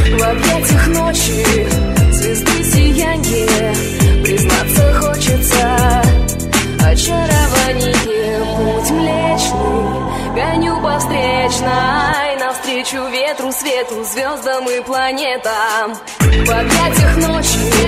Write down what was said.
В объятиях ночи, звезды сияние, признаться хочется очарование. Путь млечный, гоню по встречной, навстречу ветру, свету, звездам и планетам. В объятиях ночи,